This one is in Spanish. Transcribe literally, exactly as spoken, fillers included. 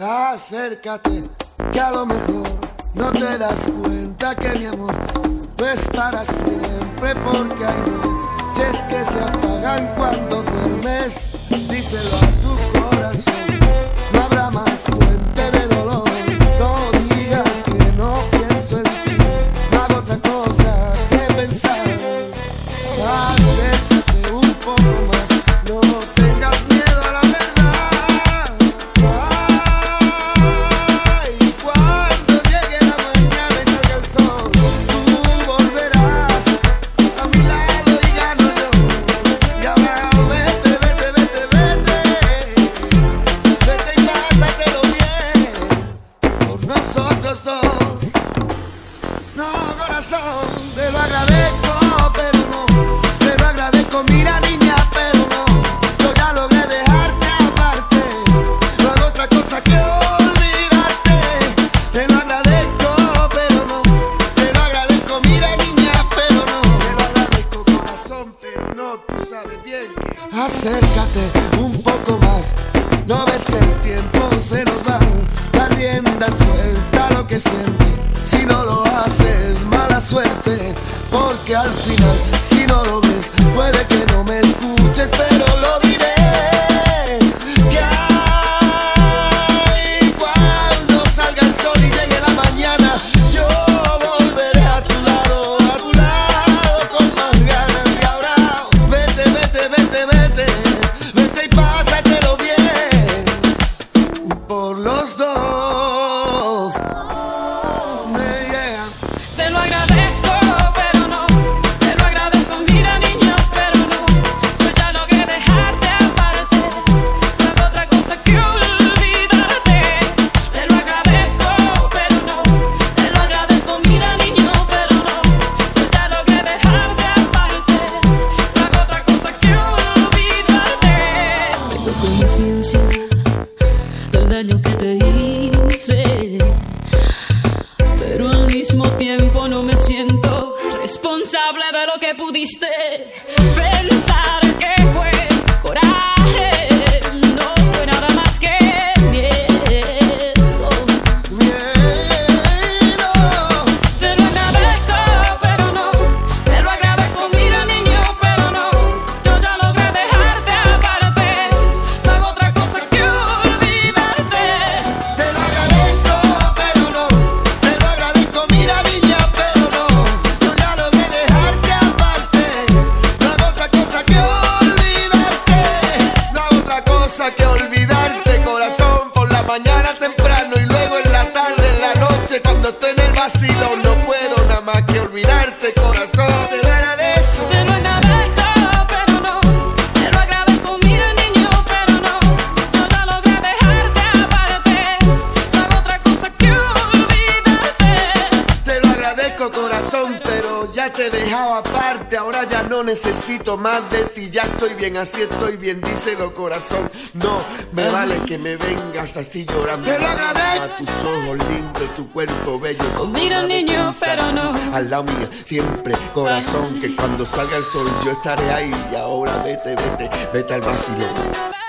Acércate, que a lo mejor no te das cuenta que mi amor no es para siempre, porque hay noches que se apagan cuando duermes. Díselo a tu corazón, no habrá más fuente de dolor. No digas que no pienso en ti, no hago otra cosa que pensar. Acércate un poco más, no tengas miedo a la verdad. Ay, cuando llegue la mañana y salga el sol, tú volverás a mi lado y gano yo. Y ahora vete, vete, vete, vete, vete y pásatelo bien por nosotros dos. No, corazón, te lo agradezco, pero no, te lo agradezco, mira niña, pero no, yo ya logré dejarte aparte, no hago otra cosa que olvidarte. Te lo agradezco, pero no, te lo agradezco, mira niña, pero no, te lo agradezco, corazón, pero no, tú sabes bien que... Acércate un poco más, no ves que el tiempo se nos va, da rienda suelta a lo que sientes. Si no lo haces, mala suerte, porque al final, si no lo ves, puede que no me escuches, pero lo diré. Que ay, cuando salga el sol y llegue la mañana, yo volveré a tu lado, a tu lado con más ganas. Y ahora vete, vete, vete, vete, vete y pásatelo bien por los dos. Te lo agradezco, pero no, te lo agradezco, mira niña, pero no, yo ya logré dejarte aparte, no hago otra cosa que olvidarte. Te lo agradezco, pero no, te lo agradezco, mira niña, pero no, yo ya logré dejarte aparte, no hago otra cosa que olvidarte. Tengo conciencia del daño que te hice, pero al mismo tiempo no me siento responsable de lo que pudiste pensar que fue coraje, no fue nada más que miedo. Miedo. Te lo agradezco, pero no, te lo agradezco, mira niño, pero no, yo ya logré dejarte aparte, no hago otra cosa que olvidarte. Te lo agradezco, pero no, te lo agradezco, mira niña, pero no, yo ya logré dejarte aparte, no hago otra cosa que olvidarte, no hago otra cosa que olvidarte, corazón, por la mañana temprano y luego en la tarde, en la noche, cuando estoy en el vacilón, no puedo nada más que olvidarte, corazón, te lo agradezco. Te lo agradezco, pero no, te lo agradezco, mira niño, pero no, yo ya logré dejarte aparte, no hago otra cosa que olvidarte. Te lo agradezco, corazón, pero ya te he dejado aparte. Ahora ya no necesito más de ti. Ya estoy bien, así estoy bien. Díselo, corazón. No me vale que me vengas así llorando. Te lo agradezco. A tus ojos lindos, tu cuerpo bello. Oh, mira, niño, pero no. Al lado mío, siempre, corazón. Que cuando salga el sol yo estaré ahí. Y ahora vete, vete, vete al vacilón.